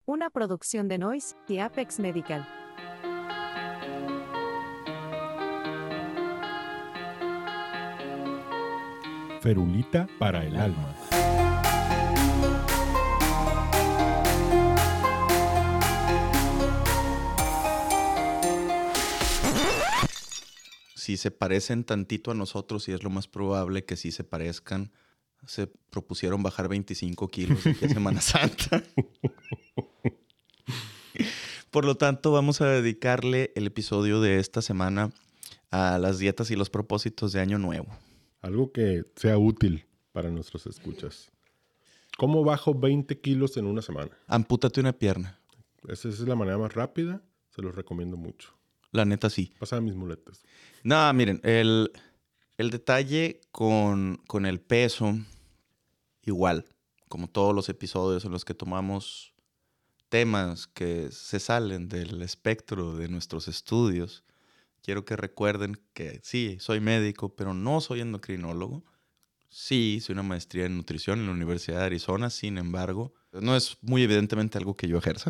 Una producción de Noise y Apex Medical. Ferulita para el alma. Si se parecen tantito a nosotros, y es lo más probable que sí se parezcan, se propusieron bajar 25 kilos de aquí a Semana Santa. Por lo tanto, vamos a dedicarle el episodio de esta semana a las dietas y los propósitos de Año Nuevo. Algo que sea útil para nuestros escuchas. ¿Cómo bajo 20 kilos en una semana? Ampútate una pierna. Esa es la manera más rápida. Se los recomiendo mucho. La neta sí. Pasa mis muletas. No, miren, el detalle con el peso, igual, como todos los episodios en los que tomamos temas que se salen del espectro de nuestros estudios, quiero que recuerden que sí, soy médico, pero no soy endocrinólogo. Sí, hice una maestría en nutrición en la Universidad de Arizona, sin embargo, no es muy evidentemente algo que yo ejerza.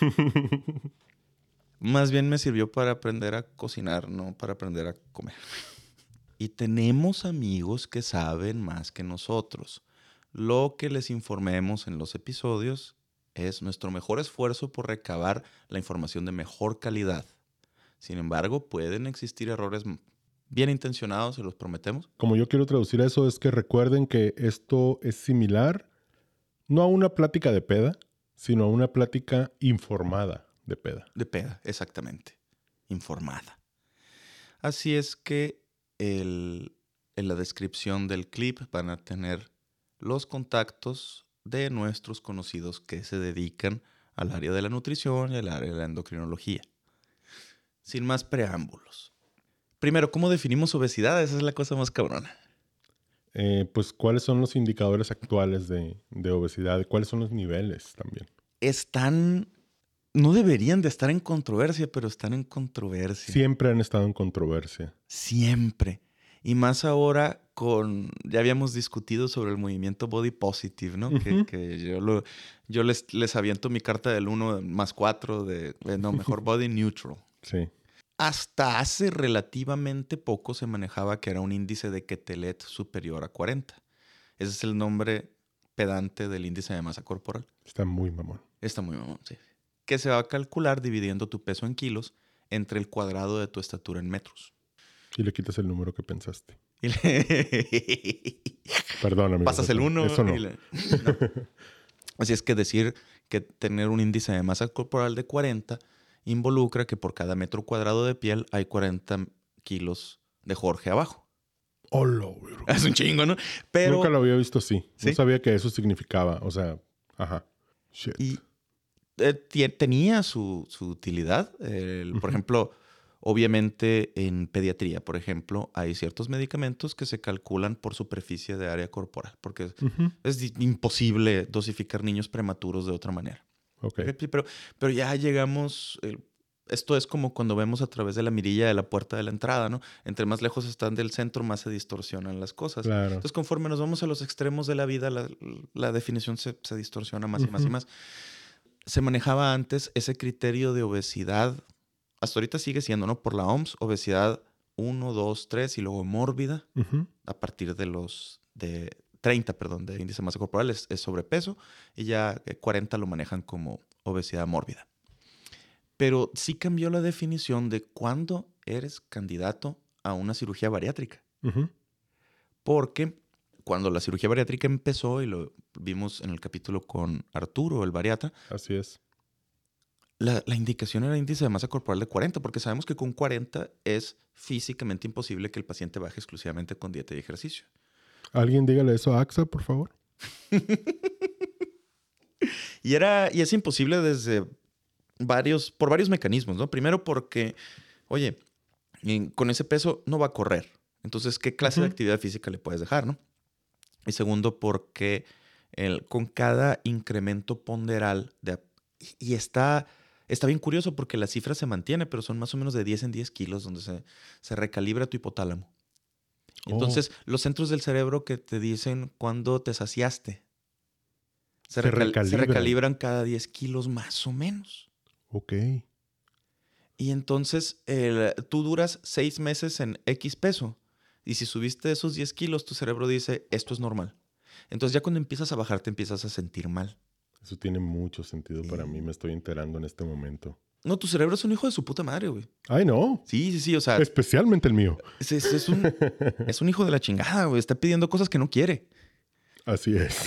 Más bien me sirvió para aprender a cocinar, no para aprender a comer. Y tenemos amigos que saben más que nosotros. Lo que les informemos en los episodios es nuestro mejor esfuerzo por recabar la información de mejor calidad. Sin embargo, pueden existir errores bien intencionados, se los prometemos. Como yo quiero traducir eso, es que recuerden que esto es similar, no a una plática de peda, sino a una plática informada de peda. De peda, exactamente. Informada. Así es que en la descripción del clip van a tener los contactos de nuestros conocidos que se dedican al área de la nutrición y al área de la endocrinología. Sin más preámbulos. Primero, ¿cómo definimos obesidad? Esa es la cosa más cabrona. Pues, ¿cuáles son los indicadores actuales de obesidad? ¿Cuáles son los niveles también? No deberían de estar en controversia, pero están en controversia. Siempre han estado en controversia. Siempre. Y más ahora ya habíamos discutido sobre el movimiento body positive, ¿no? Uh-huh. Que yo les aviento mi carta del 1+4 mejor body neutral. Sí. Hasta hace relativamente poco se manejaba que era un índice de Quetelet superior a 40. Ese es el nombre pedante del índice de masa corporal. Está muy mamón. Está muy mamón, sí. Que se va a calcular dividiendo tu peso en kilos entre el cuadrado de tu estatura en metros. Y le quitas el número que pensaste. Perdóname. Pasas el 1. Eso no. No. Así es que decir que tener un índice de masa corporal de 40 involucra que por cada metro cuadrado de piel hay 40 kilos de Jorge abajo. Hola, güey. Es un chingo, ¿no? Pero nunca lo había visto así. ¿sí? No sabía que eso significaba. O sea, ajá. Shit. Y tenía su utilidad. Por ejemplo, obviamente en pediatría, por ejemplo, hay ciertos medicamentos que se calculan por superficie de área corporal, porque es imposible dosificar niños prematuros de otra manera. Okay. Pero ya llegamos... Esto es como cuando vemos a través de la mirilla de la puerta de la entrada, ¿no? Entre más lejos están del centro, más se distorsionan las cosas. Claro. Entonces, conforme nos vamos a los extremos de la vida, la definición se distorsiona más y más y más. Se manejaba antes ese criterio de obesidad, hasta ahorita sigue siendo, ¿no? Por la OMS, obesidad 1, 2, 3 y luego mórbida, a partir de 30, de índice de masa corporal es sobrepeso, y ya 40 lo manejan como obesidad mórbida. Pero sí cambió la definición de cuándo eres candidato a una cirugía bariátrica. Porque cuando la cirugía bariátrica empezó, y lo vimos en el capítulo con Arturo, el bariatra. Así es. La indicación era índice de masa corporal de 40, porque sabemos que con 40 es físicamente imposible que el paciente baje exclusivamente con dieta y ejercicio. ¿Alguien dígale eso a AXA, por favor? Y es imposible por varios mecanismos, ¿no? Primero porque, oye, con ese peso no va a correr. Entonces, ¿qué clase de actividad física le puedes dejar, no? Y segundo, porque con cada incremento ponderal y está bien curioso porque la cifra se mantiene, pero son más o menos de 10 en 10 kilos donde se recalibra tu hipotálamo. Entonces, los centros del cerebro que te dicen cuándo te saciaste. Se recalibran cada 10 kilos más o menos. Ok. Y entonces tú duras 6 meses en X peso. Y si subiste esos 10 kilos, tu cerebro dice, esto es normal. Entonces ya cuando empiezas a bajar, te empiezas a sentir mal. Eso tiene mucho sentido para mí. Me estoy enterando en este momento. No, tu cerebro es un hijo de su puta madre, güey. Ay, no. Sí, o sea... Especialmente el mío. Es un hijo de la chingada, güey. Está pidiendo cosas que no quiere. Así es.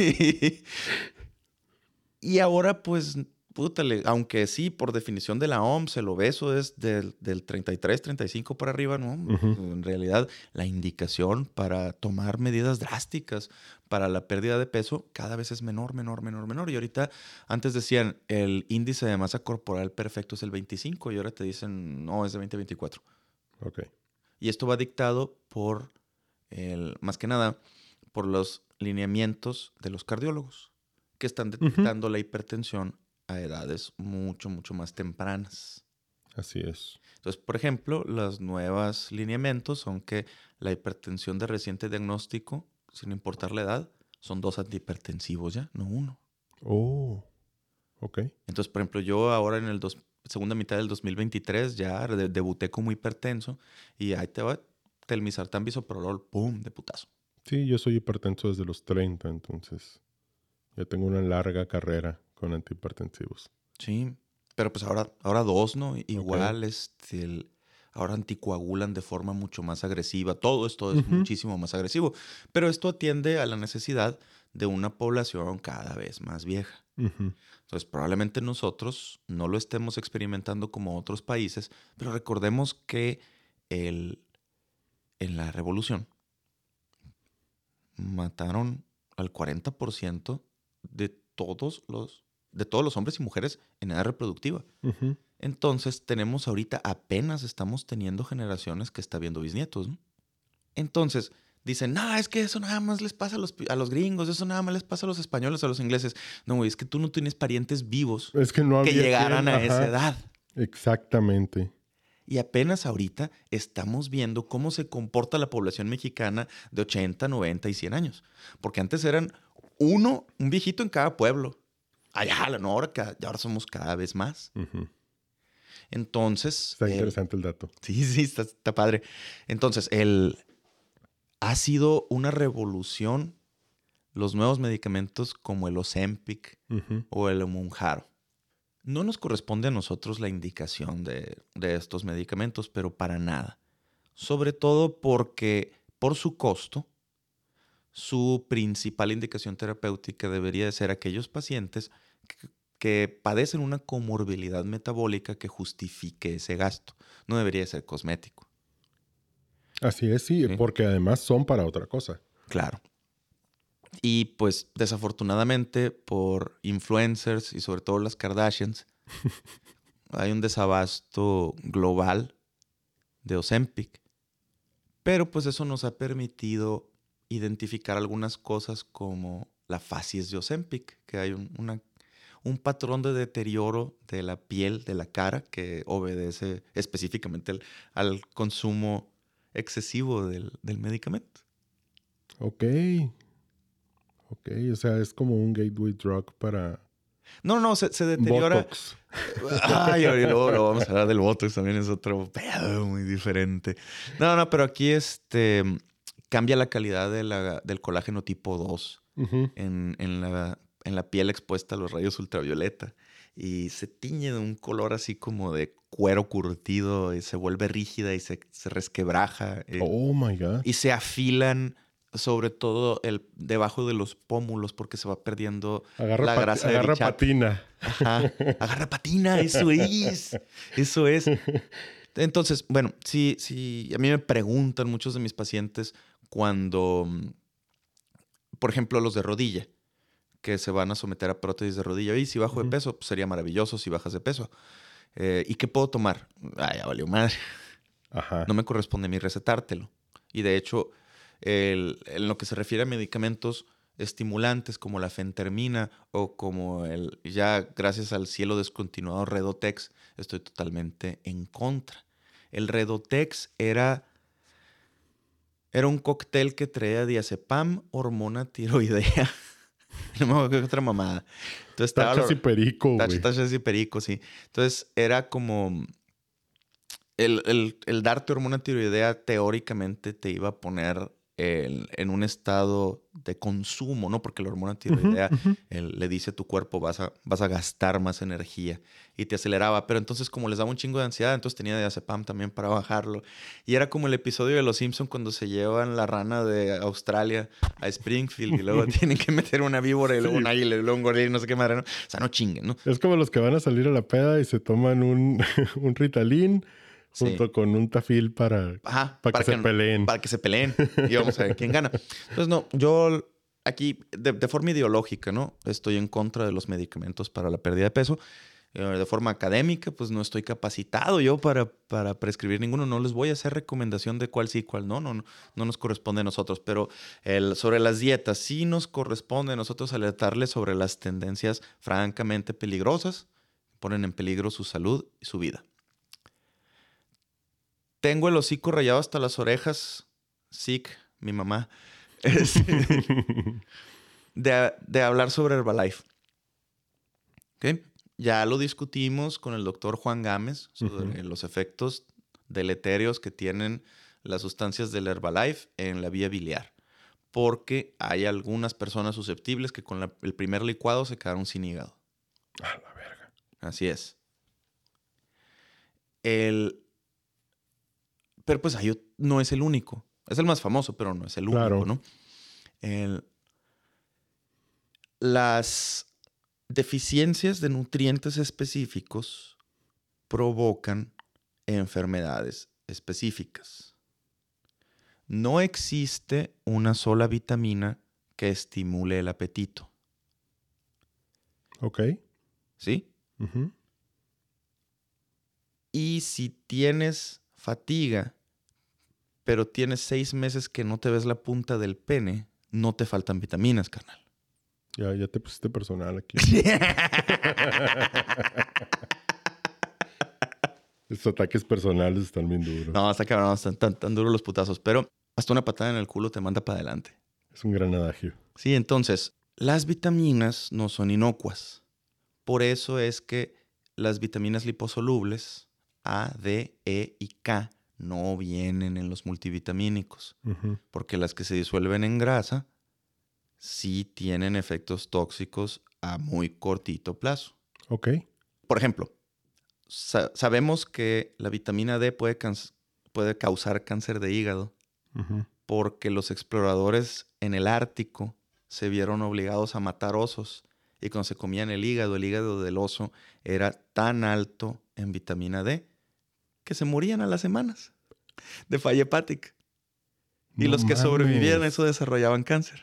Y ahora, pues, pútale, aunque sí, por definición de la OMS, el obeso es del 33, 35 para arriba, ¿no? En realidad, la indicación para tomar medidas drásticas para la pérdida de peso cada vez es menor. Y ahorita, antes decían, el índice de masa corporal perfecto es el 25 y ahora te dicen, no, es de 20-24. Ok. Y esto va dictado por, más que nada, por los lineamientos de los cardiólogos que están detectando la hipertensión a edades mucho más tempranas. Así es. Entonces, por ejemplo, los nuevos lineamientos son que la hipertensión de reciente diagnóstico, sin importar la edad, son 2 antihipertensivos ya, no 1. Oh, ok. Entonces, por ejemplo, yo ahora en el segunda mitad del 2023 ya debuté como hipertenso y ahí te va telmisartán, bisoprolol, ¡pum!, de putazo. Sí, yo soy hipertenso desde los 30, entonces ya tengo una larga carrera con antihipertensivos. Sí, pero pues ahora 2, ¿no? Igual, ahora anticoagulan de forma mucho más agresiva. Todo esto es muchísimo más agresivo. Pero esto atiende a la necesidad de una población cada vez más vieja. Entonces, probablemente nosotros no lo estemos experimentando como otros países, pero recordemos que en la revolución mataron al 40% de todos los hombres y mujeres en edad reproductiva. Entonces, apenas estamos teniendo generaciones que está viendo bisnietos, ¿no? Entonces, dicen, no, es que eso nada más les pasa a los gringos, eso nada más les pasa a los españoles, a los ingleses. No, güey, es que tú no tienes parientes vivos que llegaran a esa edad. Exactamente. Y apenas ahorita estamos viendo cómo se comporta la población mexicana de 80, 90 y 100 años. Porque antes eran un viejito en cada pueblo. Ahora somos cada vez más. Entonces... Está interesante el dato. Sí, está padre. Entonces, ha sido una revolución los nuevos medicamentos como el Ozempic o el Mounjaro. No nos corresponde a nosotros la indicación de estos medicamentos, pero para nada. Sobre todo porque, por su costo, su principal indicación terapéutica debería de ser aquellos pacientes que padecen una comorbilidad metabólica que justifique ese gasto. No debería de ser cosmético. Así es, sí, porque además son para otra cosa. Claro. Y pues desafortunadamente por influencers y sobre todo las Kardashians hay un desabasto global de Ozempic. Pero pues eso nos ha permitido identificar algunas cosas como la facies de Ozempic, que hay un patrón de deterioro de la piel, de la cara, que obedece específicamente al consumo excesivo del medicamento. Ok, o sea, es como un gateway drug para... No, se deteriora. Botox. Ay, luego vamos a hablar del Botox, también es otro pedo muy diferente. No, pero aquí cambia la calidad del colágeno tipo 2 en la piel expuesta a los rayos ultravioleta. Y se tiñe de un color así como de cuero curtido y se vuelve rígida y se resquebraja. Oh, my God. Y se afilan sobre todo debajo de los pómulos porque se va perdiendo la grasa de bichate. Patina. Ajá, agarra patina, eso es. Entonces, bueno, sí, a mí me preguntan muchos de mis pacientes cuando, por ejemplo, los de rodilla, que se van a someter a prótesis de rodilla. Y si bajo de peso, pues sería maravilloso si bajas de peso. ¿Y qué puedo tomar? Ay, ya valió madre. Ajá. No me corresponde a mí recetártelo. Y de hecho, en lo que se refiere a medicamentos estimulantes como la fentermina o como ya gracias al cielo descontinuado Redotex, estoy totalmente en contra. El Redotex era un cóctel que traía diazepam, hormona tiroidea No me acuerdo qué otra mamada. Entonces estaba Tachas y perico, güey. Tachas y perico, sí. Entonces era como... El darte hormona tiroidea teóricamente te iba a poner en un estado de consumo, ¿no? Porque la hormona tiroidea le dice a tu cuerpo vas a gastar más energía y te aceleraba. Pero entonces como les daba un chingo de ansiedad, entonces tenía diazepam también para bajarlo. Y era como el episodio de Los Simpson cuando se llevan la rana de Australia a Springfield y luego tienen que meter una víbora y luego un águila y luego un gorila y no sé qué madre, ¿no? O sea, no chinguen, ¿no? Es como los que van a salir a la peda y se toman un Ritalin junto con un Tafil para que se peleen. Para que se peleen. Y vamos a ver quién gana. Entonces, no, yo aquí, de forma ideológica, ¿no? Estoy en contra de los medicamentos para la pérdida de peso. De forma académica, pues no estoy capacitado yo para prescribir ninguno. No les voy a hacer recomendación de cuál sí y cuál no. No nos corresponde a nosotros. Pero sobre las dietas, sí nos corresponde a nosotros alertarles sobre las tendencias francamente peligrosas. Ponen en peligro su salud y su vida. Tengo el hocico rayado hasta las orejas. Sick, mi mamá. De hablar sobre Herbalife. ¿Ok? Ya lo discutimos con el doctor Juan Gámez sobre los efectos deletéreos que tienen las sustancias del Herbalife en la vía biliar. Porque hay algunas personas susceptibles que con el primer licuado se quedaron sin hígado. A la verga. Así es. Pero pues no es el único. Es el más famoso, pero no es el único, ¿no? Las deficiencias de nutrientes específicos provocan enfermedades específicas. No existe una sola vitamina que estimule el apetito. Ok. ¿Sí? Uh-huh. Y si tienes fatiga, pero tienes 6 meses que no te ves la punta del pene, no te faltan vitaminas, carnal. Ya te pusiste personal aquí. Estos ataques personales están bien duros. No, está cabrón, están tan duros los putazos. Pero hasta una patada en el culo te manda para adelante. Es un gran adagio. Sí, entonces, las vitaminas no son inocuas. Por eso es que las vitaminas liposolubles A, D, E y K no vienen en los multivitamínicos. Uh-huh. Porque las que se disuelven en grasa sí tienen efectos tóxicos a muy cortito plazo. Ok. Por ejemplo, sabemos que la vitamina D puede causar cáncer de hígado porque los exploradores en el Ártico se vieron obligados a matar osos y cuando se comían el hígado del oso era tan alto en vitamina D que se morían a las semanas de falla hepática. Y no los que sobrevivían a eso desarrollaban cáncer.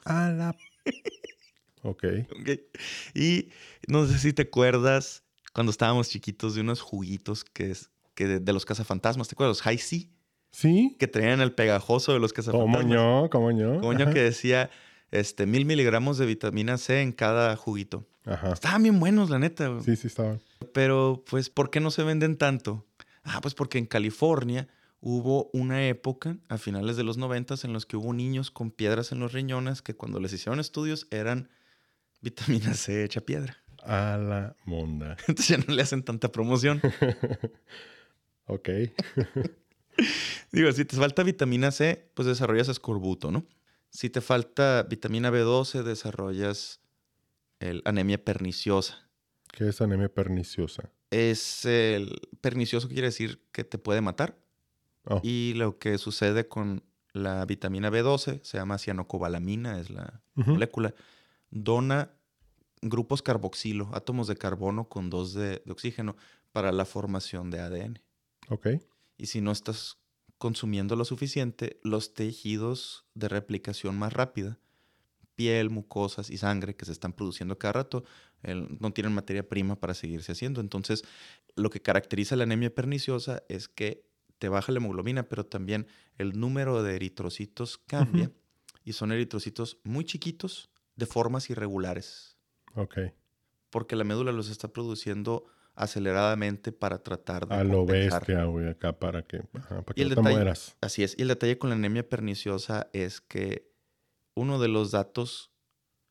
Ok. Y no sé si te acuerdas cuando estábamos chiquitos de unos juguitos que de los cazafantasmas. ¿Te acuerdas? Los Hi-C. ¿Sí? Que traían el pegajoso de los cazafantasmas. ¿Cómo no? Coño, que decía 1000 miligramos de vitamina C en cada juguito. Ajá. Estaban bien buenos, la neta. Sí, estaban. Pero, pues, ¿por qué no se venden tanto? Pues porque en California hubo una época, a finales de los 90s, en los que hubo niños con piedras en los riñones que cuando les hicieron estudios eran vitamina C hecha piedra. A la monda. Entonces ya no le hacen tanta promoción. Ok. Digo, si te falta vitamina C, pues desarrollas escorbuto, ¿no? Si te falta vitamina B12, desarrollas anemia perniciosa. ¿Qué es anemia perniciosa? Pernicioso quiere decir que te puede matar. Oh. Y lo que sucede con la vitamina B12, se llama cianocobalamina, es la molécula, dona grupos carboxilo, átomos de carbono con 2 de oxígeno para la formación de ADN. Ok. Y si no estás consumiendo lo suficiente, los tejidos de replicación más rápida, piel, mucosas y sangre que se están produciendo cada rato, no tienen materia prima para seguirse haciendo. Entonces, lo que caracteriza la anemia perniciosa es que te baja la hemoglobina, pero también el número de eritrocitos cambia y son eritrocitos muy chiquitos de formas irregulares. Ok. Porque la médula los está produciendo aceleradamente para tratar de a lo compensar. bestia, güey, acá para que no te detalle, mueras. Así es. Y el detalle con la anemia perniciosa es que uno de los datos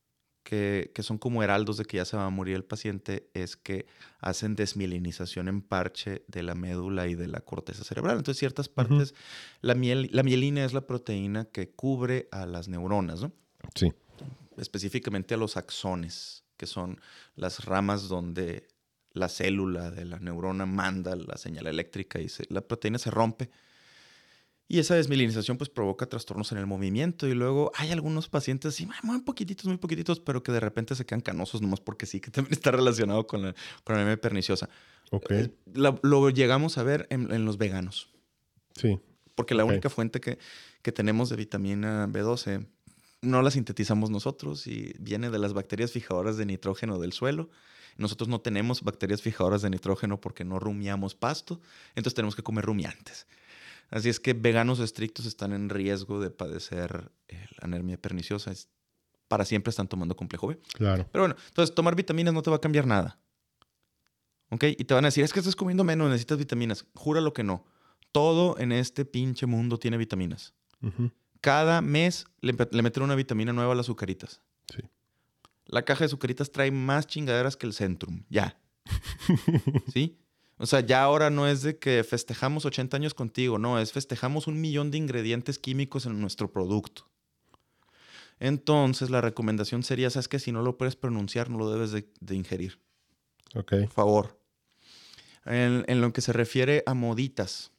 que son como heraldos de que ya se va a morir el paciente, es que hacen desmielinización en parche de la médula y de la corteza cerebral. Entonces, ciertas partes, la mielina es la proteína que cubre a las neuronas, ¿no? Sí. Específicamente a los axones, que son las ramas donde la célula de la neurona manda la señal eléctrica y la proteína se rompe. Y esa desmielinización pues provoca trastornos en el movimiento. Y luego hay algunos pacientes así, muy poquititos, pero que de repente se quedan canosos nomás porque sí, que también está relacionado con la anemia perniciosa. Ok. Lo llegamos a ver en los veganos. Sí. Porque la única fuente que tenemos de vitamina B12 no la sintetizamos nosotros y viene de las bacterias fijadoras de nitrógeno del suelo. Nosotros no tenemos bacterias fijadoras de nitrógeno porque no rumiamos pasto, entonces tenemos que comer rumiantes. Así es que veganos estrictos están en riesgo de padecer la anemia perniciosa. Para siempre están tomando complejo B. Claro. Pero bueno, entonces tomar vitaminas no te va a cambiar nada. ¿Ok? Y te van a decir, es que estás comiendo menos, necesitas vitaminas. Júralo que no. Todo en este pinche mundo tiene vitaminas. Cada mes le meten una vitamina nueva a las azucaritas. Sí. La caja de azucaritas trae más chingaderas que el Centrum. Ya. ¿Sí? O sea, ya ahora no es de que festejamos 80 años contigo. No, es festejamos 1 millón de ingredientes químicos en nuestro producto. Entonces, la recomendación sería, ¿sabes qué? Si no lo puedes pronunciar, no lo debes de ingerir. Ok. Por favor. En lo que se refiere a moditas.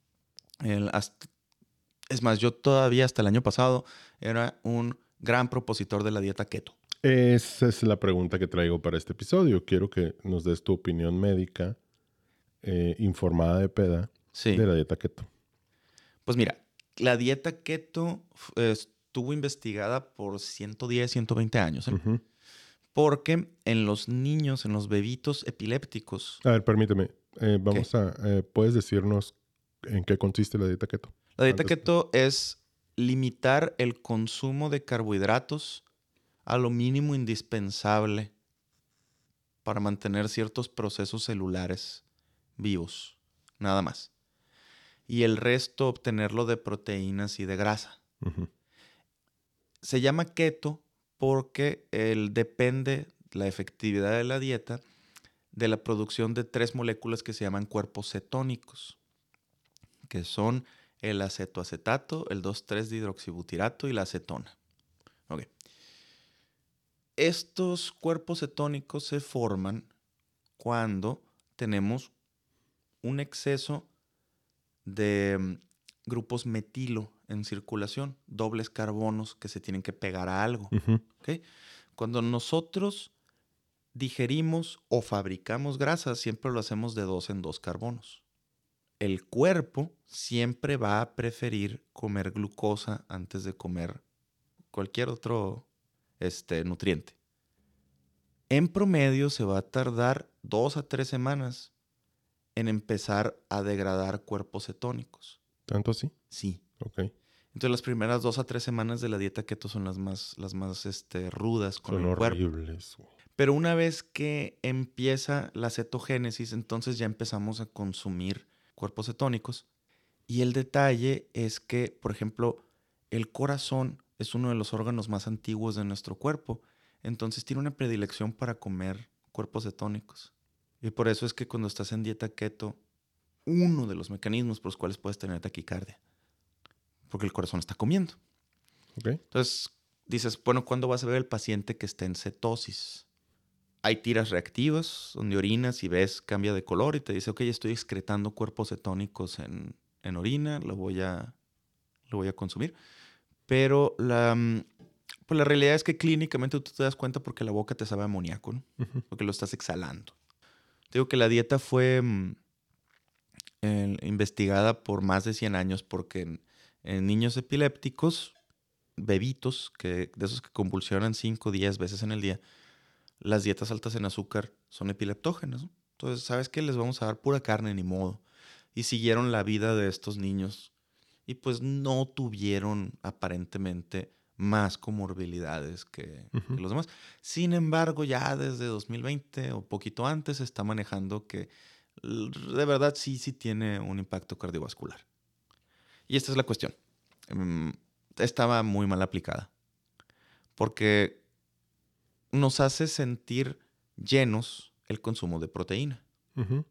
Es más, yo todavía hasta el año pasado era un gran propositor de la dieta keto. Esa es la pregunta que traigo para este episodio. Quiero que nos des tu opinión médica informada de peda de la dieta keto. Pues mira, la dieta keto estuvo investigada por 110, 120 años. Porque en los niños, en los bebitos epilépticos... A ver, permíteme. ¿Puedes decirnos en qué consiste la dieta keto? La dieta keto es limitar el consumo de carbohidratos a lo mínimo indispensable para mantener ciertos procesos celulares vivos, nada más. Y el resto obtenerlo de proteínas y de grasa. Se llama keto porque depende la efectividad de la dieta de la producción de 3 moléculas que se llaman cuerpos cetónicos, que son el acetoacetato, el 2,3-dihidroxibutirato y la acetona. Okay. Estos cuerpos cetónicos se forman cuando tenemos un exceso de grupos metilo en circulación, dobles carbonos que se tienen que pegar a algo. ¿Okay? Cuando nosotros digerimos o fabricamos grasas, siempre lo hacemos de 2 en 2 carbonos. El cuerpo siempre va a preferir comer glucosa antes de comer cualquier otro nutriente. En promedio se va a tardar 2 a 3 semanas en empezar a degradar cuerpos cetónicos. ¿Tanto así? Sí. Ok. Entonces las primeras 2 a 3 semanas de la dieta keto son las más rudas con el cuerpo. Son horribles. Pero una vez que empieza la cetogénesis, entonces ya empezamos a consumir cuerpos cetónicos. Y el detalle es que, por ejemplo, el corazón es uno de los órganos más antiguos de nuestro cuerpo. Entonces tiene una predilección para comer cuerpos cetónicos. Y por eso es que cuando estás en dieta keto, uno de los mecanismos por los cuales puedes tener taquicardia. Porque el corazón está comiendo. Okay. Entonces dices, bueno, ¿cuándo vas a ver el paciente que está en cetosis? Hay tiras reactivas donde orinas y ves, cambia de color y te dice, ok, estoy excretando cuerpos cetónicos en orina, lo voy a consumir. Pero pues la realidad es que clínicamente tú te das cuenta porque la boca te sabe a amoníaco, ¿no? Porque lo estás exhalando. Te digo que la dieta fue investigada por más de 100 años porque en niños epilépticos, bebitos, de esos que convulsionan 5 o 10 veces en el día, las dietas altas en azúcar son epileptógenas, ¿no? Entonces, ¿sabes qué? Les vamos a dar pura carne, ni modo. Y siguieron la vida de estos niños. Y pues no tuvieron aparentemente más comorbilidades que los demás. Sin embargo, ya desde 2020 o poquito antes se está manejando que de verdad sí tiene un impacto cardiovascular. Y esta es la cuestión. Estaba muy mal aplicada. Porque nos hace sentir llenos el consumo de proteína. Ujú.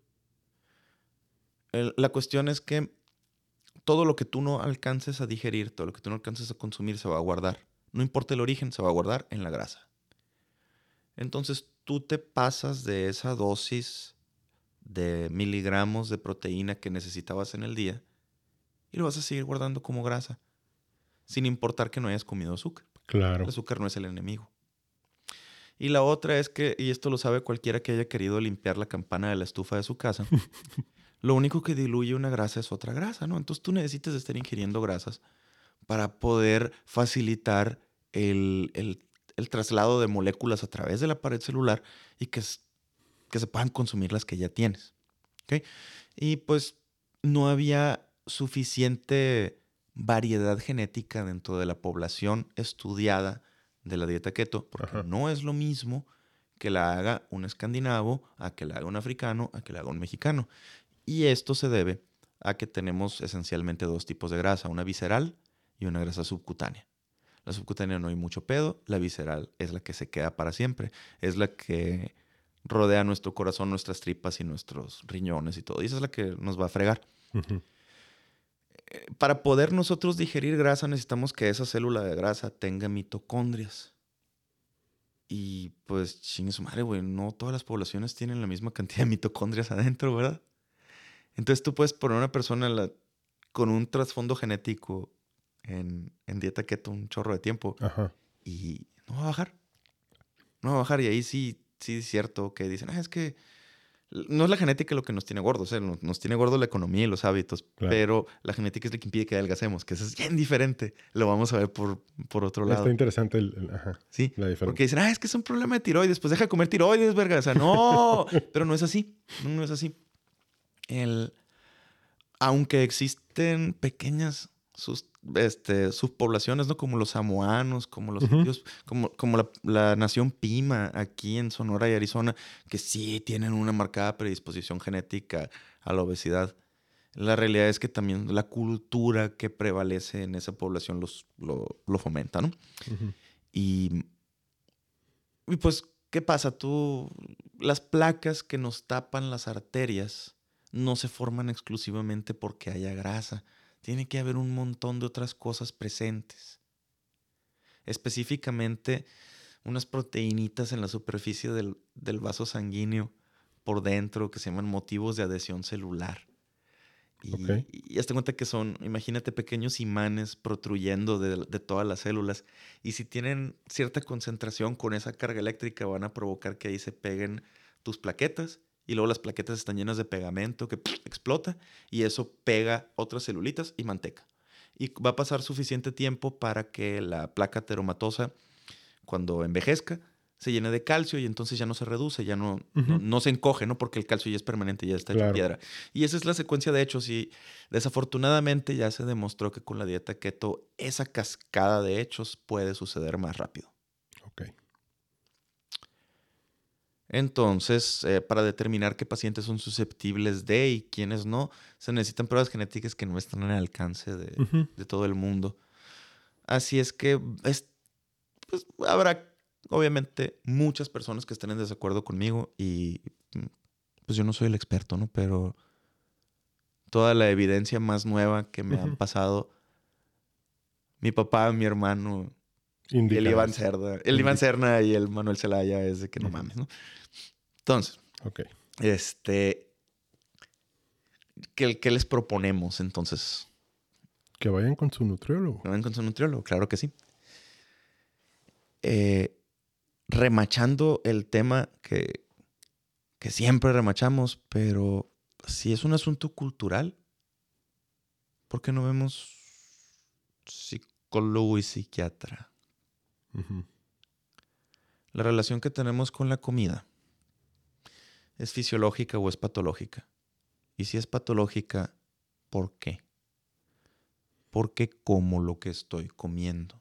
La cuestión es que todo lo que tú no alcances a digerir, todo lo que tú no alcances a consumir se va a guardar. No importa el origen, se va a guardar en la grasa. Entonces tú te pasas de esa dosis de miligramos de proteína que necesitabas en el día y lo vas a seguir guardando como grasa, sin importar que no hayas comido azúcar. Claro. El azúcar no es el enemigo. Y la otra es que, y esto lo sabe cualquiera que haya querido limpiar la campana de la estufa de su casa, lo único que diluye una grasa es otra grasa, ¿no? Entonces tú necesitas estar ingiriendo grasas para poder facilitar el traslado de moléculas a través de la pared celular y que se puedan consumir las que ya tienes. ¿Ok? Y pues no había suficiente variedad genética dentro de la población estudiada de la dieta keto, porque Ajá. no es lo mismo que la haga un escandinavo, a que la haga un africano, a que la haga un mexicano. Y esto se debe a que tenemos esencialmente dos tipos de grasa, una visceral y una grasa subcutánea. La subcutánea no hay mucho pedo, la visceral es la que se queda para siempre, es la que rodea nuestro corazón, nuestras tripas y nuestros riñones y todo. Y esa es la que nos va a fregar. Ujú. Para poder nosotros digerir grasa necesitamos que esa célula de grasa tenga mitocondrias. Y pues, chingue su madre, güey, no todas las poblaciones tienen la misma cantidad de mitocondrias adentro, ¿verdad? Entonces tú puedes poner a una persona con un trasfondo genético en dieta keto un chorro de tiempo Ajá. y no va a bajar. No va a bajar. Y ahí sí es cierto que dicen, es que no es la genética lo que nos tiene gordos, nos tiene gordo la economía y los hábitos, Claro. pero la genética es lo que impide que adelgacemos, que eso es bien diferente. Lo vamos a ver por otro lado. Está interesante ajá, Sí, la diferencia. porque dicen, es que es un problema de tiroides, pues deja de comer tiroides, verga. O sea, no, pero no es así. No es así. Aunque existen pequeñas subpoblaciones, ¿no? Como los samoanos, como los Ujú. indios, como la nación Pima aquí en Sonora y Arizona, que sí tienen una marcada predisposición genética a la obesidad. La realidad es que también la cultura que prevalece en esa población lo fomenta, ¿no? Ujú. Y pues, ¿qué pasa? Las placas que nos tapan las arterias no se forman exclusivamente porque haya grasa. Tiene que haber un montón de otras cosas presentes. Específicamente, unas proteínitas en la superficie del vaso sanguíneo por dentro que se llaman motivos de adhesión celular. Ok. Y hazte cuenta que son, imagínate, pequeños imanes protruyendo de todas las células. Y si tienen cierta concentración con esa carga eléctrica, van a provocar que ahí se peguen tus plaquetas. Y luego las plaquetas están llenas de pegamento que explota. Y eso pega otras celulitas y manteca. Y va a pasar suficiente tiempo para que la placa teromatosa, cuando envejezca, se llene de calcio y entonces ya no se reduce, ya no se encoge, ¿no? Porque el calcio ya es permanente, ya está hecho Claro. piedra. Y esa es la secuencia de hechos y desafortunadamente ya se demostró que con la dieta keto esa cascada de hechos puede suceder más rápido. Ok. Entonces, para determinar qué pacientes son susceptibles de y quiénes no, se necesitan pruebas genéticas que no están al alcance Ujú. de todo el mundo. Así es que pues, habrá obviamente muchas personas que estén en desacuerdo conmigo y pues yo no soy el experto, ¿no? Pero toda la evidencia más nueva que me han Ujú. pasado, mi papá, mi hermano y el Indica Iván eso. Cerda, el Iván Serna y el Manuel Zelaya es de que no Ujú. mames, ¿no? Entonces, Ok. ¿qué les proponemos entonces? Que vayan con su nutriólogo. ¿No ven con su nutriólogo? Claro que sí. Remachando el tema que siempre remachamos, pero si es un asunto cultural, ¿por qué no vemos psicólogo y psiquiatra? Ujú. La relación que tenemos con la comida, ¿es fisiológica o es patológica? Y si es patológica, ¿por qué? ¿Por qué como lo que estoy comiendo?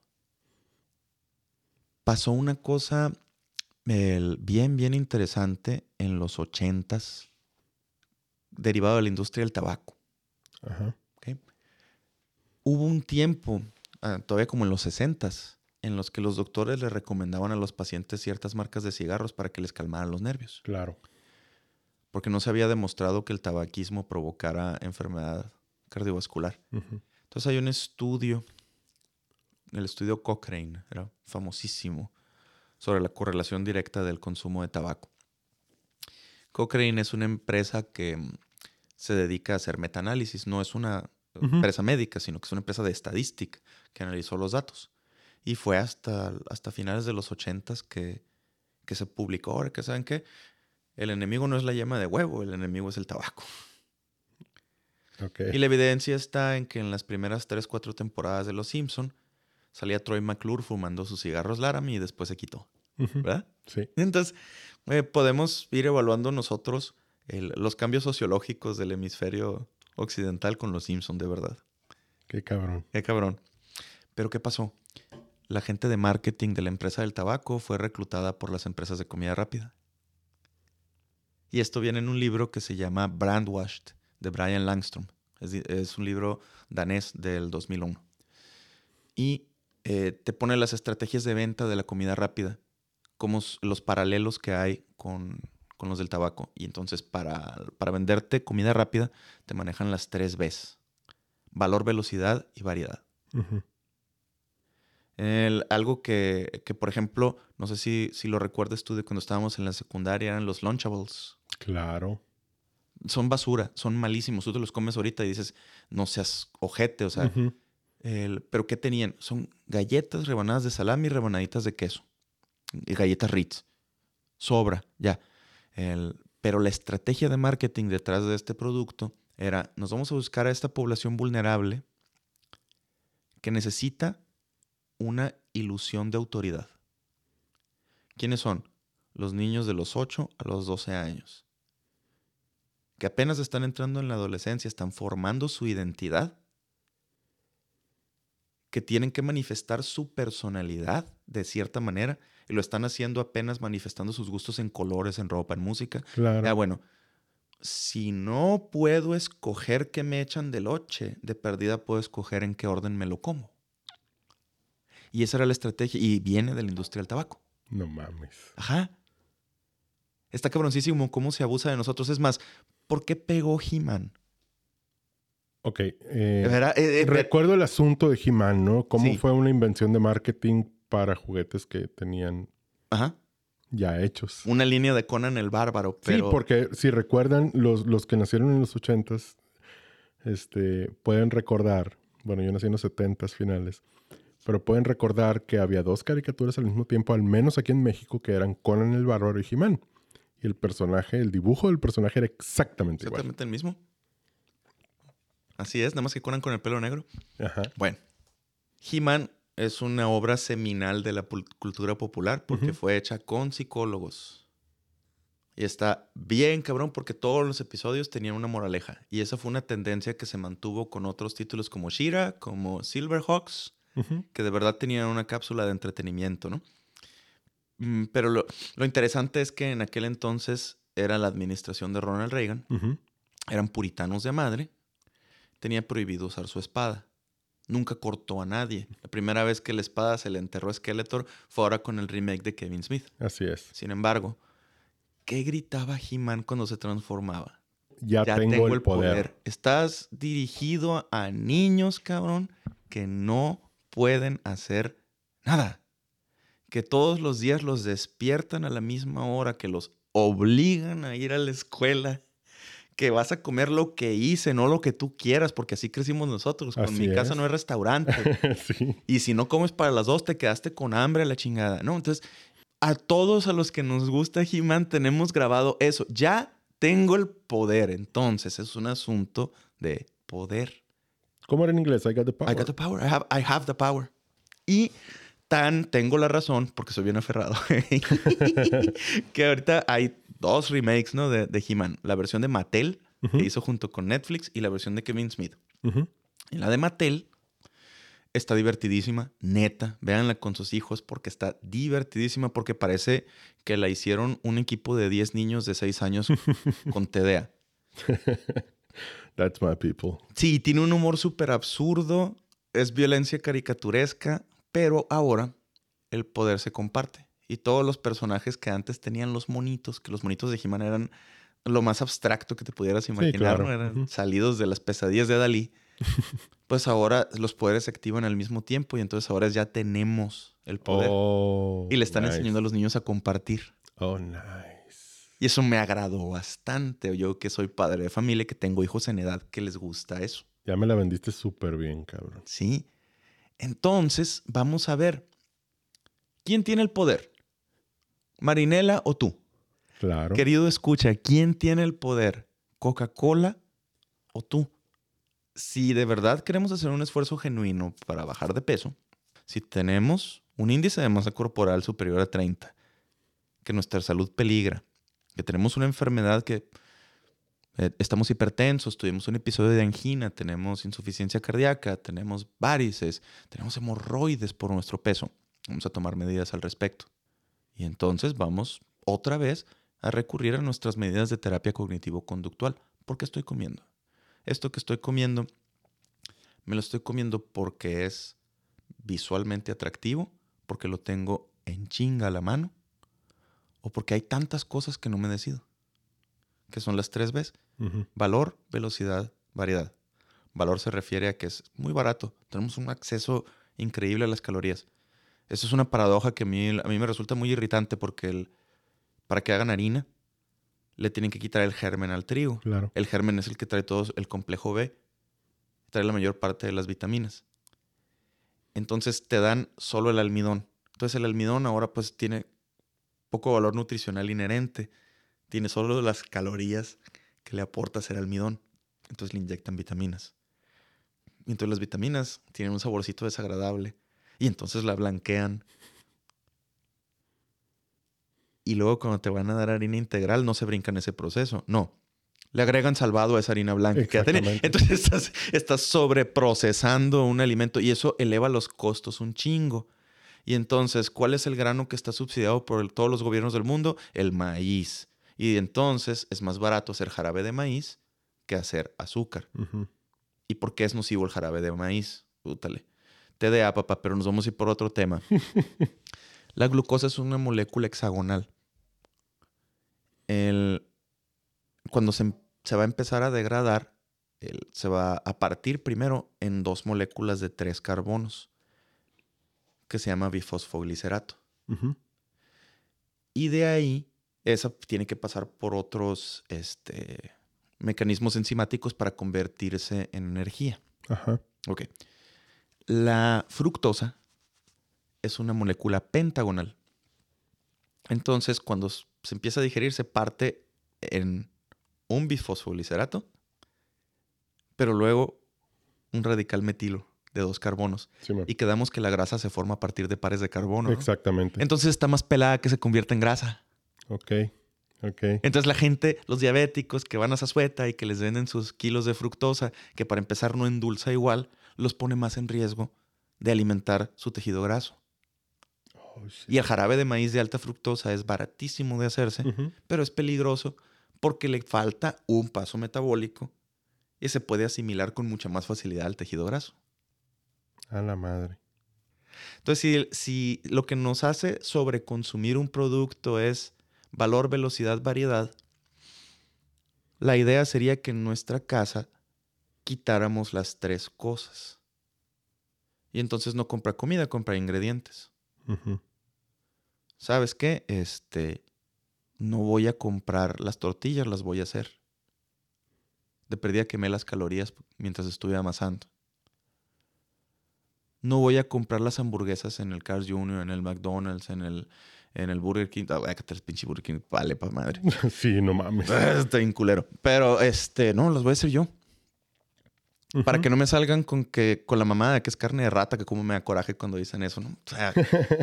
Pasó una cosa bien interesante en los 80s, derivado de la industria del tabaco. Ajá. ¿Okay? Hubo un tiempo, todavía como en los 60s, en los que los doctores le recomendaban a los pacientes ciertas marcas de cigarros para que les calmaran los nervios. Claro. Porque no se había demostrado que el tabaquismo provocara enfermedad cardiovascular. Ujú. Entonces hay un estudio, el estudio Cochrane, era famosísimo, sobre la correlación directa del consumo de tabaco. Cochrane es una empresa que se dedica a hacer metaanálisis. No es una empresa médica, sino que es una empresa de estadística que analizó los datos. Y fue hasta finales de los 80s que se publicó. Ahora que saben que el enemigo no es la yema de huevo, el enemigo es el tabaco. Okay. Y la evidencia está en que en las primeras 3-4 temporadas de Los Simpson salía Troy McClure fumando sus cigarros Laramie y después se quitó. Ujú. ¿Verdad? Sí. Entonces, podemos ir evaluando nosotros los cambios sociológicos del hemisferio occidental con Los Simpson, de verdad. Qué cabrón. Qué cabrón. Pero ¿qué pasó? La gente de marketing de la empresa del tabaco fue reclutada por las empresas de comida rápida. Y esto viene en un libro que se llama Brandwashed, de Brian Langstrom. Es un libro danés del 2001. Y te pone las estrategias de venta de la comida rápida, como los paralelos que hay con los del tabaco. Y entonces para venderte comida rápida te manejan las 3 Bs. Valor, velocidad y variedad. Ujú. Algo que, por ejemplo, no sé si lo recuerdas tú de cuando estábamos en la secundaria, eran los Lunchables. Claro. Son basura, son malísimos. Tú te los comes ahorita y dices, no seas ojete, o sea. Ujú. ¿Pero qué tenían? Son galletas, rebanadas de salami y rebanaditas de queso. Y galletas Ritz. Sobra, ya. Pero la estrategia de marketing detrás de este producto era, nos vamos a buscar a esta población vulnerable que necesita una ilusión de autoridad. ¿Quiénes son? Los niños de los 8 a los 12 años. Que apenas están entrando en la adolescencia, están formando su identidad, que tienen que manifestar su personalidad de cierta manera y lo están haciendo apenas manifestando sus gustos en colores, en ropa, en música. Claro. Ya, bueno, si no puedo escoger qué me echan de lonche, de perdida puedo escoger en qué orden me lo como. Y esa era la estrategia y viene de la industria del tabaco. No mames. Ajá. Está cabroncísimo cómo se abusa de nosotros. Es más, ¿por qué pegó He-Man? Ok. Recuerdo el asunto de He-Man, ¿no? Cómo Sí. fue una invención de marketing para juguetes que tenían Ajá. ya hechos. Una línea de Conan el Bárbaro, pero... Sí, porque si recuerdan, los que nacieron en los 80s, pueden recordar, bueno, yo nací en los 70s finales, pero pueden recordar que había 2 caricaturas al mismo tiempo, al menos aquí en México, que eran Conan el Bárbaro y He-Man. Y el dibujo del personaje era exactamente igual. Exactamente el mismo. Así es, nada más que Conan con el pelo negro. Ajá. Bueno, He-Man es una obra seminal de la cultura popular porque fue hecha con psicólogos. Y está bien cabrón porque todos los episodios tenían una moraleja. Y esa fue una tendencia que se mantuvo con otros títulos como She-Ra, como Silverhawks, que de verdad tenían una cápsula de entretenimiento, ¿no? Pero lo interesante es que en aquel entonces era la administración de Ronald Reagan. Eran puritanos de madre. Tenía prohibido usar su espada. Nunca cortó a nadie. La primera vez que la espada se le enterró a Skeletor fue ahora con el remake de Kevin Smith. Así es. Sin embargo, ¿qué gritaba He-Man cuando se transformaba? Ya tengo el poder. Estás dirigido a niños, cabrón, que no pueden hacer nada. Que todos los días los despiertan a la misma hora, que los obligan a ir a la escuela, que vas a comer lo que hice, no lo que tú quieras, porque así crecimos nosotros. Con mi casa no es restaurante. Sí. Y si no comes para las 2, te quedaste con hambre a la chingada, ¿no? Entonces, a todos a los que nos gusta He-Man tenemos grabado eso. Ya tengo el poder. Entonces, es un asunto de poder. ¿Cómo era en inglés? I got the power. I got the power. I have the power. Y tengo la razón, porque soy bien aferrado, que ahorita hay 2 remakes, ¿no? de He-Man. La versión de Mattel, que hizo junto con Netflix, y la versión de Kevin Smith. Y la de Mattel está divertidísima, neta. Véanla con sus hijos porque está divertidísima, porque parece que la hicieron un equipo de 10 niños de 6 años con TDA. That's my people. Sí, tiene un humor súper absurdo, es violencia caricaturesca, pero ahora el poder se comparte. Y todos los personajes que antes tenían los monitos, que los monitos de He-Man eran lo más abstracto que te pudieras imaginar, claro. ¿no? Eran salidos de las pesadillas de Dalí. Pues ahora los poderes se activan al mismo tiempo y entonces ahora ya tenemos el poder. Y le están enseñando a los niños a compartir. Oh, nice. Y eso me agradó bastante. Yo que soy padre de familia, que tengo hijos en edad que les gusta eso. Ya me la vendiste súper bien, cabrón. Sí. Entonces, vamos a ver. ¿Quién tiene el poder? ¿Marinela o tú? Claro. Querido escucha, ¿quién tiene el poder? ¿Coca-Cola o tú? Si de verdad queremos hacer un esfuerzo genuino para bajar de peso, si tenemos un índice de masa corporal superior a 30, que nuestra salud peligra, que tenemos una enfermedad que estamos hipertensos, tuvimos un episodio de angina, tenemos insuficiencia cardíaca, tenemos varices, tenemos hemorroides por nuestro peso, vamos a tomar medidas al respecto. Y entonces vamos otra vez a recurrir a nuestras medidas de terapia cognitivo-conductual. ¿Por qué estoy comiendo? Esto que estoy comiendo, me lo estoy comiendo porque es visualmente atractivo, porque lo tengo en chinga a la mano, o porque hay tantas cosas que no me decido. Que son las 3 Bs. Valor, velocidad, variedad. Valor se refiere a que es muy barato. Tenemos un acceso increíble a las calorías. Eso es una paradoja que a mí me resulta muy irritante porque para que hagan harina, le tienen que quitar el germen al trigo. Claro. El germen es el que trae todo el complejo B. Trae la mayor parte de las vitaminas. Entonces te dan solo el almidón. Entonces el almidón ahora pues tiene poco valor nutricional inherente. Tiene solo las calorías que le aporta ser almidón. Entonces le inyectan vitaminas. Y entonces las vitaminas tienen un saborcito desagradable. Y entonces la blanquean. Y luego cuando te van a dar harina integral no se brincan ese proceso. No. Le agregan salvado a esa harina blanca que ya tenía. Entonces estás sobreprocesando un alimento y eso eleva los costos un chingo. Y entonces, ¿cuál es el grano que está subsidiado por todos los gobiernos del mundo? El maíz. Y entonces es más barato hacer jarabe de maíz que hacer azúcar. ¿Y por qué es nocivo el jarabe de maíz? Pútale. TDA, papá, pero nos vamos a ir por otro tema. La glucosa es una molécula hexagonal. Cuando se va a empezar a degradar, se va a partir primero en 2 moléculas de 3 carbonos, que se llama bifosfoglicerato. Y de ahí, esa tiene que pasar por otros mecanismos enzimáticos para convertirse en energía. Ajá. Ok. La fructosa es una molécula pentagonal. Entonces, cuando se empieza a digerir, se parte en un bifosfolicerato, pero luego un radical metilo de 2 carbonos. Sí, y quedamos que la grasa se forma a partir de pares de carbono, ¿no? Exactamente. Entonces está más pelada que se convierte en grasa. Ok. Entonces la gente, los diabéticos que van a Sassueta y que les venden sus kilos de fructosa, que para empezar no endulza igual, los pone más en riesgo de alimentar su tejido graso. Y el jarabe de maíz de alta fructosa es baratísimo de hacerse, pero es peligroso porque le falta un paso metabólico y se puede asimilar con mucha más facilidad al tejido graso. A la madre. Entonces, si lo que nos hace sobreconsumir un producto es valor, velocidad, variedad, la idea sería que en nuestra casa quitáramos las 3 cosas. Y entonces no compra comida, compra ingredientes. ¿Sabes qué? No voy a comprar las tortillas, las voy a hacer. De perdida quemé las calorías mientras estuve amasando. No voy a comprar las hamburguesas en el Carl's Jr., en el McDonald's, en el Burger King. Que el pinche Burger King vale pa' madre. Sí, no mames. Está bien culero. Pero no, las voy a hacer yo. Para que no me salgan con la mamada que es carne de rata, que como me da coraje cuando dicen eso, ¿no? O sea,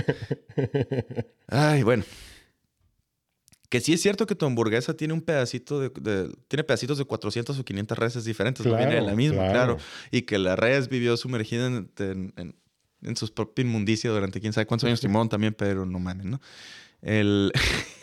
ay, bueno. Que sí es cierto que tu hamburguesa tiene un pedacito tiene pedacitos de 400 o 500 reses diferentes. Claro, no viene de la misma, claro. Y que la res vivió sumergida en su propia inmundicia durante quién sabe cuántos años. Timón también, pero no mames, ¿no?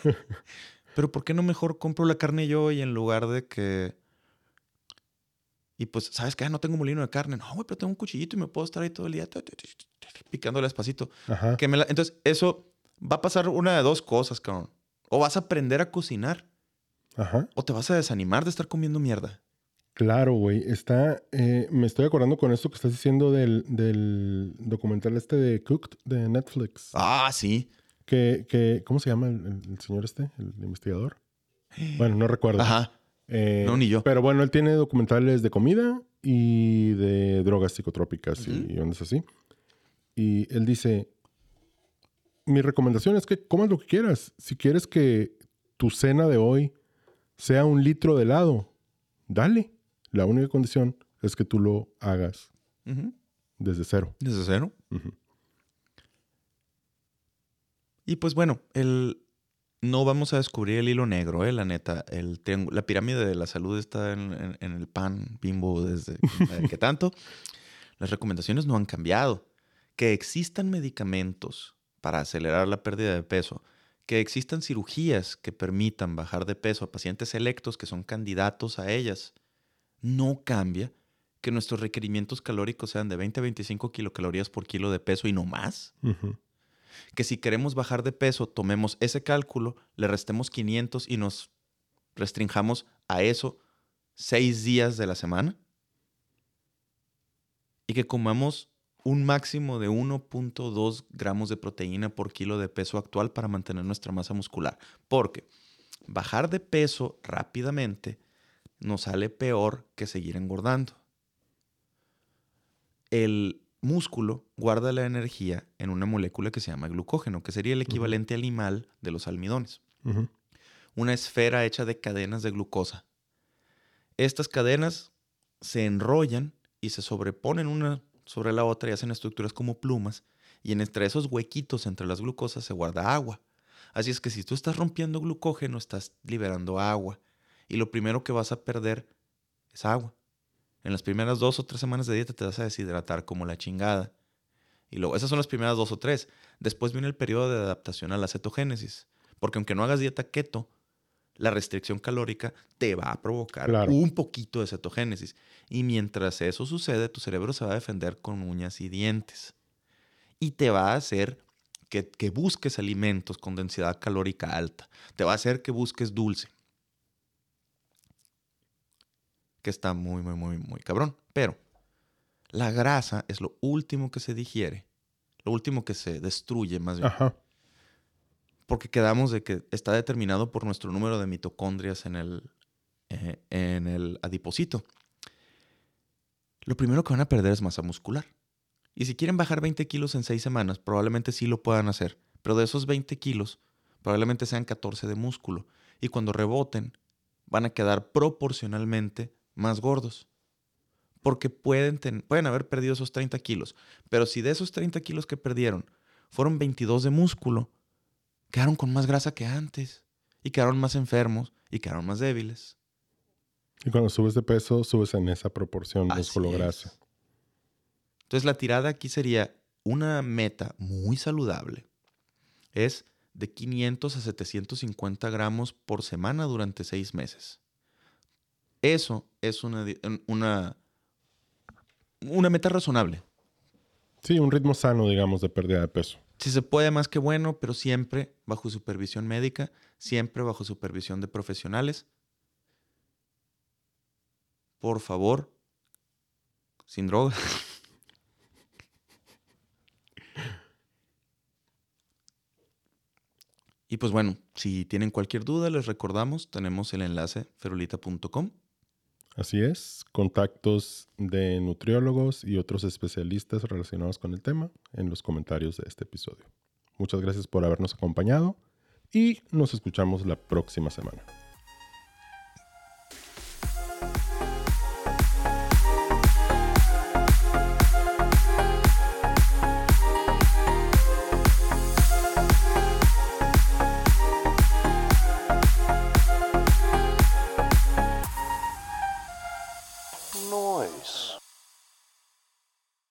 Pero ¿por qué no mejor compro la carne yo y en lugar de que Y pues, ¿sabes qué? No tengo molino de carne. No, güey, pero tengo un cuchillito y me puedo estar ahí todo el día picándole despacito. Ajá. Entonces, eso va a pasar una de dos cosas, cabrón. O vas a aprender a cocinar Ajá. o te vas a desanimar de estar comiendo mierda. Claro, güey. Me estoy acordando con esto que estás diciendo del documental de Cooked de Netflix. Ah, sí. ¿Cómo se llama el señor el investigador? Bueno, no recuerdo. Ajá. No, ni yo. Pero bueno, él tiene documentales de comida y de drogas psicotrópicas y ondas así. Y él dice, mi recomendación es que comas lo que quieras. Si quieres que tu cena de hoy sea 1 litro de helado, dale. La única condición es que tú lo hagas desde cero. ¿Desde cero? Y pues bueno, no vamos a descubrir el hilo negro, la neta. La pirámide de la salud está en el pan Bimbo desde que tanto. Las recomendaciones no han cambiado. Que existan medicamentos para acelerar la pérdida de peso, que existan cirugías que permitan bajar de peso a pacientes selectos que son candidatos a ellas, no cambia que nuestros requerimientos calóricos sean de 20 a 25 kilocalorías por kilo de peso y no más. Que si queremos bajar de peso, tomemos ese cálculo, le restemos 500 y nos restringamos a eso 6 días de la semana. Y que comamos un máximo de 1.2 gramos de proteína por kilo de peso actual para mantener nuestra masa muscular. Porque bajar de peso rápidamente nos sale peor que seguir engordando. El músculo guarda la energía en una molécula que se llama glucógeno, que sería el equivalente animal de los almidones. Una esfera hecha de cadenas de glucosa. Estas cadenas se enrollan y se sobreponen una sobre la otra y hacen estructuras como plumas. Y entre esos huequitos entre las glucosas se guarda agua. Así es que si tú estás rompiendo glucógeno, estás liberando agua. Y lo primero que vas a perder es agua. En las primeras 2 o 3 semanas de dieta te vas a deshidratar como la chingada. Y luego, esas son las primeras 2 o 3. Después viene el periodo de adaptación a la cetogénesis. Porque aunque no hagas dieta keto, la restricción calórica te va a provocar un poquito de cetogénesis. Y mientras eso sucede, tu cerebro se va a defender con uñas y dientes. Y te va a hacer que busques alimentos con densidad calórica alta. Te va a hacer que busques dulce. Que está muy, muy, muy, muy cabrón. Pero la grasa es lo último que se digiere. Lo último que se destruye, más bien. Ajá. Porque quedamos de que está determinado por nuestro número de mitocondrias en el adiposito. Lo primero que van a perder es masa muscular. Y si quieren bajar 20 kilos en 6 semanas, probablemente sí lo puedan hacer. Pero de esos 20 kilos, probablemente sean 14 de músculo. Y cuando reboten, van a quedar proporcionalmente más gordos. Porque pueden haber perdido esos 30 kilos. Pero si de esos 30 kilos que perdieron fueron 22 de músculo, quedaron con más grasa que antes. Y quedaron más enfermos y quedaron más débiles. Y cuando subes de peso, subes en esa proporción músculo-grasa. Entonces la tirada aquí sería una meta muy saludable. Es de 500 a 750 gramos por semana durante 6 meses. Eso es una meta razonable. Sí, un ritmo sano, digamos, de pérdida de peso. Si se puede, más que bueno, pero siempre bajo supervisión médica, siempre bajo supervisión de profesionales. Por favor, sin drogas. Y pues bueno, si tienen cualquier duda, les recordamos, tenemos el enlace ferulita.com. Así es, contactos de nutriólogos y otros especialistas relacionados con el tema en los comentarios de este episodio. Muchas gracias por habernos acompañado y nos escuchamos la próxima semana.